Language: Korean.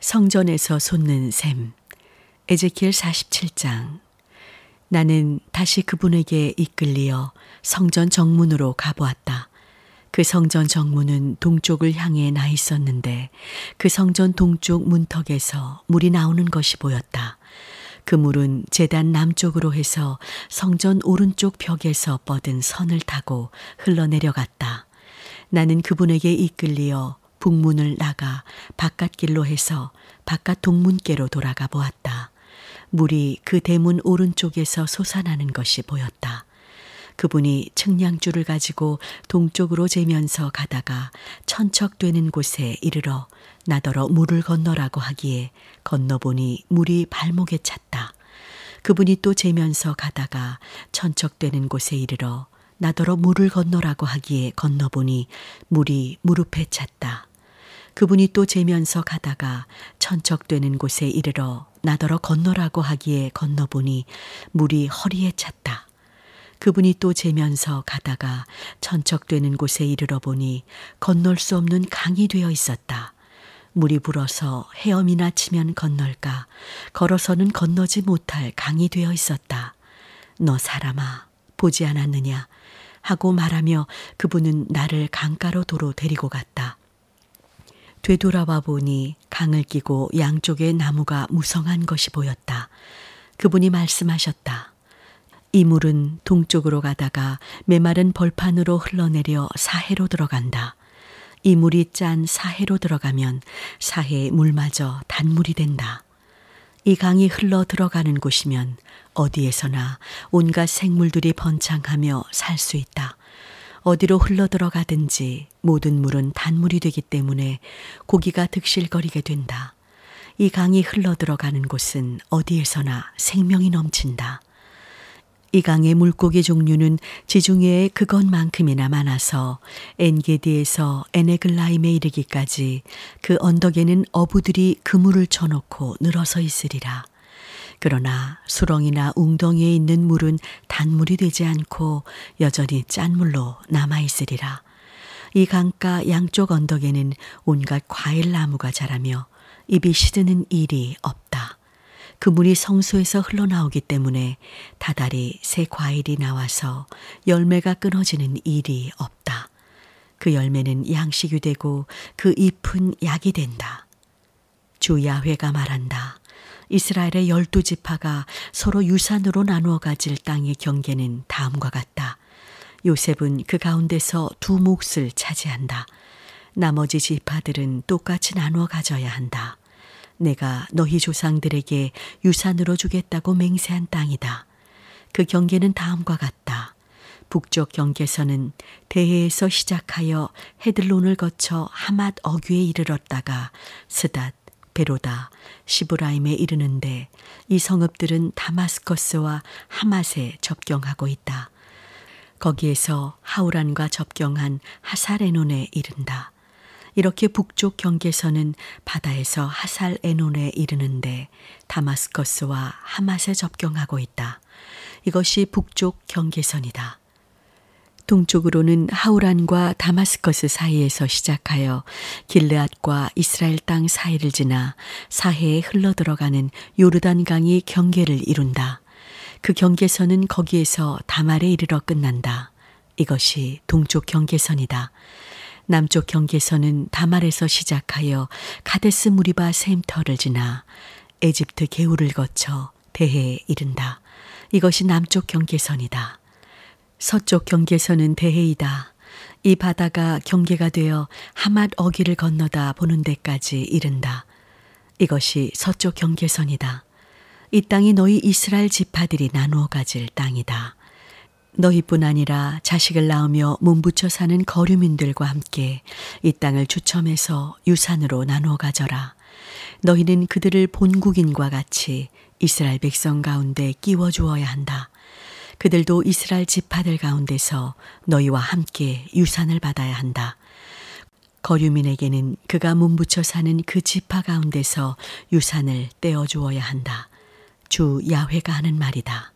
성전에서 솟는 샘. 에제키엘 47장. 나는 다시 그분에게 이끌리어 성전 정문으로 가보았다. 그 성전 정문은 동쪽을 향해 나 있었는데 그 성전 동쪽 문턱에서 물이 나오는 것이 보였다. 그 물은 제단 남쪽으로 해서 성전 오른쪽 벽에서 뻗은 선을 타고 흘러내려갔다. 나는 그분에게 이끌리어 북문을 나가 바깥길로 해서 바깥 동문께로 돌아가 보았다. 물이 그 대문 오른쪽에서 솟아나는 것이 보였다. 그분이 측량줄을 가지고 동쪽으로 재면서 가다가 천척되는 곳에 이르러 나더러 물을 건너라고 하기에 건너보니 물이 발목에 찼다. 그분이 또 재면서 가다가 천척되는 곳에 이르러 나더러 물을 건너라고 하기에 건너보니 물이 무릎에 찼다. 그분이 또 재면서 가다가 천척되는 곳에 이르러 나더러 건너라고 하기에 건너보니 물이 허리에 찼다. 그분이 또 재면서 가다가 천척되는 곳에 이르러 보니 건널 수 없는 강이 되어 있었다. 물이 불어서 헤엄이나 치면 건널까 걸어서는 건너지 못할 강이 되어 있었다. 너 사람아, 보지 않았느냐 하고 말하며 그분은 나를 강가로 도로 데리고 갔다. 되돌아와 보니 강을 끼고 양쪽에 나무가 무성한 것이 보였다. 그분이 말씀하셨다. 이 물은 동쪽으로 가다가 메마른 벌판으로 흘러내려 사해로 들어간다. 이 물이 짠 사해로 들어가면 사해의 물마저 단물이 된다. 이 강이 흘러 들어가는 곳이면 어디에서나 온갖 생물들이 번창하며 살 수 있다. 어디로 흘러 들어가든지 모든 물은 단물이 되기 때문에 고기가 득실거리게 된다. 이 강이 흘러 들어가는 곳은 어디에서나 생명이 넘친다. 이 강의 물고기 종류는 지중해에 그것만큼이나 많아서 엔게디에서 에네글라임에 이르기까지 그 언덕에는 어부들이 그물을 쳐놓고 늘어서 있으리라. 그러나 수렁이나 웅덩이에 있는 물은 단물이 되지 않고 여전히 짠물로 남아있으리라. 이 강가 양쪽 언덕에는 온갖 과일나무가 자라며 입이 시드는 일이 없다. 그 물이 성소에서 흘러나오기 때문에 다달이 새 과일이 나와서 열매가 끊어지는 일이 없다. 그 열매는 양식이 되고 그 잎은 약이 된다. 주 야훼가 말한다. 이스라엘의 12지파가 서로 유산으로 나누어 가질 땅의 경계는 다음과 같다. 요셉은 그 가운데서 2 몫을 차지한다. 나머지 지파들은 똑같이 나누어 가져야 한다. 내가 너희 조상들에게 유산으로 주겠다고 맹세한 땅이다. 그 경계는 다음과 같다. 북쪽 경계선은 대해에서 시작하여 헤들론을 거쳐 하맛 어귀에 이르렀다가 스닷, 베로다, 시브라임에 이르는데 이 성읍들은 다마스커스와 하맛에 접경하고 있다. 거기에서 하우란과 접경한 하살에논에 이른다. 이렇게 북쪽 경계선은 바다에서 하살에논에 이르는데 다마스커스와 하맛에 접경하고 있다. 이것이 북쪽 경계선이다. 동쪽으로는 하우란과 다마스커스 사이에서 시작하여 길르앗과 이스라엘 땅 사이를 지나 사해에 흘러들어가는 요르단강이 경계를 이룬다. 그 경계선은 거기에서 다말에 이르러 끝난다. 이것이 동쪽 경계선이다. 남쪽 경계선은 다말에서 시작하여 가데스 무리바 샘터를 지나 에집트 게울을 거쳐 대해에 이른다. 이것이 남쪽 경계선이다. 서쪽 경계선은 대해이다. 이 바다가 경계가 되어 하맛 어귀를 건너다 보는 데까지 이른다. 이것이 서쪽 경계선이다. 이 땅이 너희 이스라엘 지파들이 나누어 가질 땅이다. 너희뿐 아니라 자식을 낳으며 몸붙여 사는 거류민들과 함께 이 땅을 추첨해서 유산으로 나누어 가져라. 너희는 그들을 본국인과 같이 이스라엘 백성 가운데 끼워 주어야 한다. 그들도 이스라엘 지파들 가운데서 너희와 함께 유산을 받아야 한다. 거류민에게는 그가 몸붙여 사는 그 지파 가운데서 유산을 떼어 주어야 한다. 주 야훼가 하는 말이다.